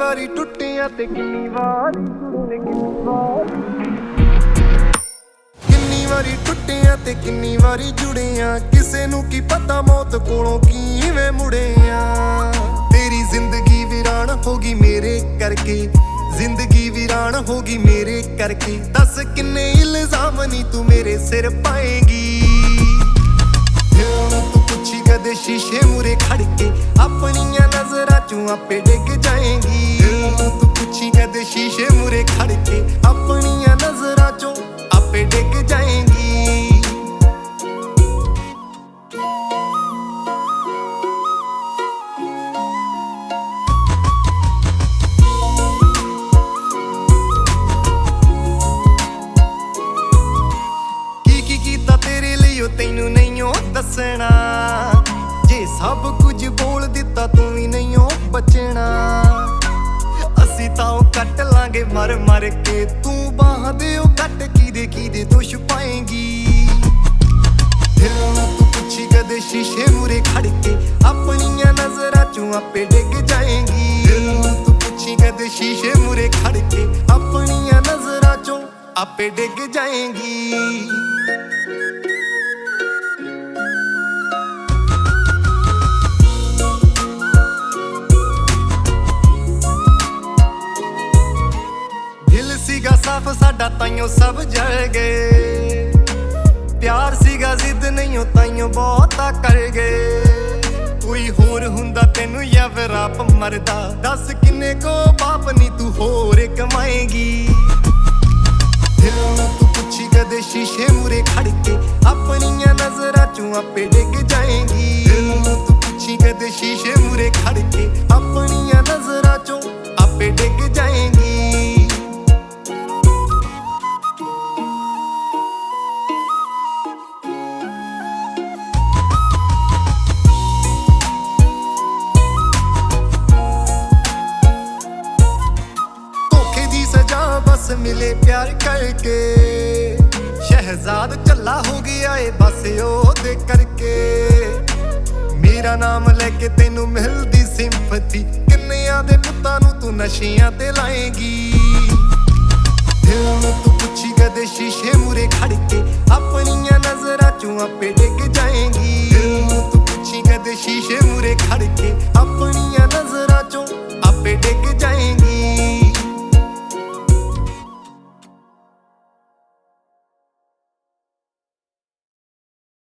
ਵਾਰੀ ਟੁੱਟਿਆ ਤੇ ਕਿੰਨੀ ਵਾਰੀ ਟੁੱਟਿਆ ਤੇ ਕਿੰਨੀ ਵਾਰੀ ਜੁੜਿਆ। ਕਿਸੇ ਨੂੰ ਕੀ ਪਤਾ ਮੌਤ ਕੋਲੋਂ ਕਿਵੇਂ ਮੁੜਿਆ। ਤੇਰੀ ਜ਼ਿੰਦਗੀ ਵੀਰਾਨ ਹੋ ਗਈ ਮੇਰੇ ਕਰਕੇ, ਜ਼ਿੰਦਗੀ ਵੀਰਾਨ ਹੋ ਗਈ ਮੇਰੇ ਕਰਕੇ। ਦੱਸ ਕਿੰਨੇ ਇਲਜ਼ਾਮ ਨੀ ਤੂੰ ਮੇਰੇ ਸਿਰ ਪਾਏਗੀ। ਤੂੰ ਪੁੱਛੀ ਕਦੇ ਸ਼ੀਸ਼ੇ ਮੂਰੇ ਖੜ ਕੇ, ਆਪਣੀਆਂ ਨਜ਼ਰਾਂ ਚੋਂ ਆਪੇ ਡਿੱਗ ਜਾਏਗੀ। ਤੂੰ ਪੁੱਛੀ ਕਦੇ ਸ਼ੀਸ਼ੇ ਮੂਰੇ ਖੜ ਕੇ, ਆਪਣੀਆਂ ਨਜ਼ਰਾਂ ਚੋਂ ਆਪੇ ਡਿੱਗ ਜਾਏਗੀ। ਕੀ ਕੀਤਾ ਤੇਰੇ ਲਈ ਉਹ ਤੈਨੂੰ ਨਹੀਂ ਉਹ ਦੱਸਣਾ। ਜੇ ਸਭ ਕੁਝ ਬੋਲ ਦਿੱਤਾ ਤੂੰ ਵੀ ਨਹੀਂ ਉਹ ਬਚਣਾ। ਅਸੀਂ ਤਾਂ ਉਹ ਕੱਟ ਲਾਂਗੇ ਮਰ ਮਰ ਕੇ, ਤੂੰ ਬਾਹਾਂ ਦੇ ਉਹ ਕੱਟ ਕਿਹਦੇ ਤੋਂ ਛੁਪਾਏਂਗੀ। ਤੂੰ ਪੁੱਛੀ ਕਦੇ ਸ਼ੀਸ਼ੇ ਮੂਰੇ ਖੜ ਕੇ, ਆਪਣੀਆਂ ਨਜ਼ਰਾਂ ਚੋਂ ਆਪੇ ਡਿੱਗ ਜਾਏਂਗੀ। ਤੂੰ ਪੁੱਛੀ ਕਦੇ ਸ਼ੀਸ਼ੇ ਮੂਰੇ ਖੜ ਕੇ, ਆਪਣੀਆਂ ਨਜ਼ਰਾਂ ਚੋਂ ਆਪੇ ਡਿੱਗ ਜਾਏਂਗੀ। ਸੀਗਾ ਸਾਫ ਸਾਡਾ ਤਾਈਓ ਸਭ ਜਲ ਗਏ। ਪਿਆਰ ਸੀਗਾ ਜ਼ਿੱਦ ਨਹੀਂ ਤਾਈਓ ਬਹੁਤਾ ਕਰ ਗਏ। ਕੋਈ ਹੋਰ ਹੁੰਦਾ ਤੈਨੂੰ ਜਾਂ ਫਿਰ ਆਪ ਮਰਦਾ। ਦੱਸ ਕਿੰਨੇ ਕੋ ਬਾਪ ਨੀ ਤੂੰ ਹੋਰ ਕਮਾਏਗੀ। ਤੂੰ ਪੁੱਛੀ ਕਦੇ ਸ਼ੀਸ਼ੇ ਮੂਰੇ ਖੜ ਕੇ, ਆਪਣੀਆਂ ਨਜ਼ਰਾਂ ਚੋਂ ਆਪੇ ਡਿੱਗ ਜਾਏਗੀ। ਤੂੰ ਪੁੱਛੀ ਕਦੇ ਸ਼ੀਸ਼ੇ ਮੂਰੇ ਖੜ ਕੇ, ਆਪਣੀਆਂ ਨਜ਼ਰਾਂ ਚੋਂ ਆਪੇ ਡਿੱਗ ਜਾਏਗੀ। ਬਸ ਮਿਲੇ ਪਿਆਰ ਕਰਕੇ, ਸ਼ਹਿਜ਼ਾਦ ਝੱਲਾ ਹੋ ਗਿਆ ਏ ਬਸ ਉਹਦੇ ਕਰਕੇ। ਮੇਰਾ ਨਾਮ ਲੈ ਕੇ ਤੈਨੂੰ ਮਿਲਦੀ ਸਿੰਪਥੀ, ਕਿੰਨਿਆਂ ਦੇ ਪੁੱਤਾਂ ਨੂੰ ਤੂੰ ਨਸ਼ਿਆਂ ਤੇ ਲਾਏਗੀ। ਤੂੰ ਪੁੱਛੀ ਕਦੇ ਸ਼ੀਸ਼ੇ ਮੂਰੇ ਖੜ ਕੇ, ਆਪਣੀਆਂ ਨਜ਼ਰਾਂ ਚੋਂ ਆਪੇ ਡਿੱਗ ਜਾਏਗੀ। ਤੂੰ ਪੁੱਛੀ ਕਦੇ ਸ਼ੀਸ਼ੇ ਮੂਰੇ ਖੜ